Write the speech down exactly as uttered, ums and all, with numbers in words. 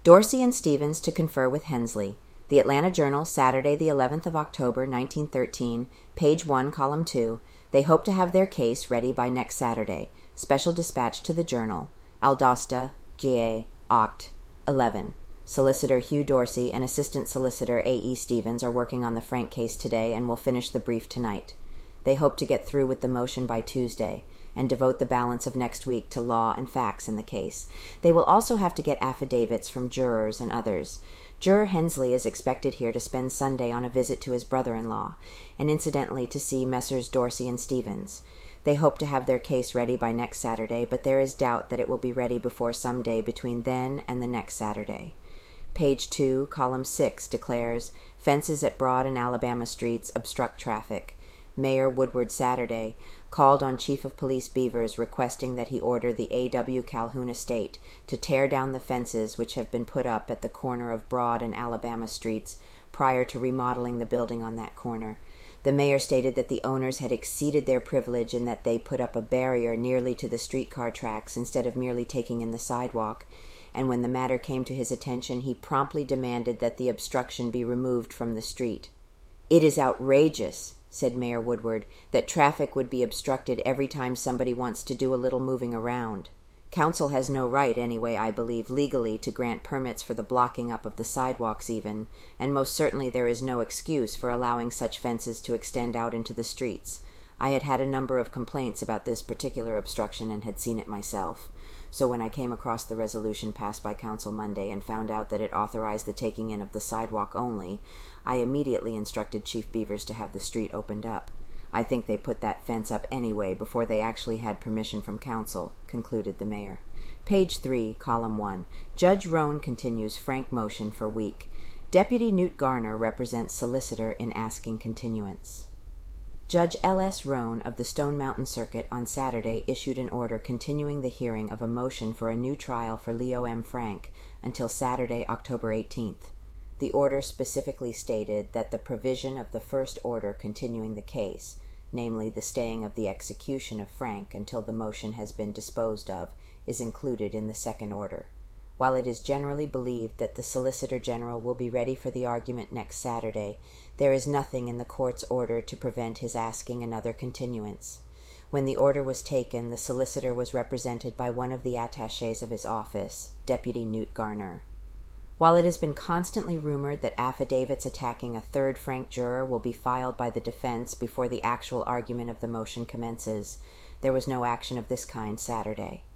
Dorsey and Stevens to confer with Hensley. The Atlanta Journal, Saturday the eleventh of October, nineteen thirteen, page one, column two. They hope to have their case ready by next Saturday. Special dispatch to the Journal. Aldosta, G A, Oct. eleven. Solicitor Hugh Dorsey and Assistant Solicitor A E. Stevens are working on the Frank case today and will finish the brief tonight. They hope to get through with the motion by Tuesday and devote the balance of next week to law and facts in the case. They will also have to get affidavits from jurors and others. Juror Hensley is expected here to spend Sunday on a visit to his brother-in-law, and incidentally to see Messrs. Dorsey and Stevens. They hope to have their case ready by next Saturday, but there is doubt that it will be ready before some day between then and the next Saturday. Page two, column six declares, fences at Broad and Alabama streets obstruct traffic. Mayor Woodward Saturday called on Chief of Police Beavers requesting that he order the A W. Calhoun Estate to tear down the fences which have been put up at the corner of Broad and Alabama streets prior to remodeling the building on that corner. The mayor stated that the owners had exceeded their privilege in that they put up a barrier nearly to the streetcar tracks instead of merely taking in the sidewalk, and when the matter came to his attention, he promptly demanded that the obstruction be removed from the street. "It is outrageous," said Mayor Woodward, "that traffic would be obstructed every time somebody wants to do a little moving around. Council has no right, anyway, I believe, legally, to grant permits for the blocking up of the sidewalks even, and most certainly there is no excuse for allowing such fences to extend out into the streets. I had had a number of complaints about this particular obstruction and had seen it myself. So when I came across the resolution passed by Council Monday and found out that it authorized the taking in of the sidewalk only, I immediately instructed Chief Beavers to have the street opened up. I think they put that fence up anyway before they actually had permission from Council," concluded the mayor. Page three, column one. Judge Roan continues Frank motion for week. Deputy Newt Garner represents solicitor in asking continuance. Judge L S. Roan of the Stone Mountain Circuit on Saturday issued an order continuing the hearing of a motion for a new trial for Leo M. Frank until Saturday, October eighteenth. The order specifically stated that the provision of the first order continuing the case, namely the staying of the execution of Frank until the motion has been disposed of, is included in the second order. While it is generally believed that the Solicitor General will be ready for the argument next Saturday, there is nothing in the court's order to prevent his asking another continuance. When the order was taken, the solicitor was represented by one of the attachés of his office, Deputy Newt Garner. While it has been constantly rumored that affidavits attacking a third Frank juror will be filed by the defense before the actual argument of the motion commences, there was no action of this kind Saturday.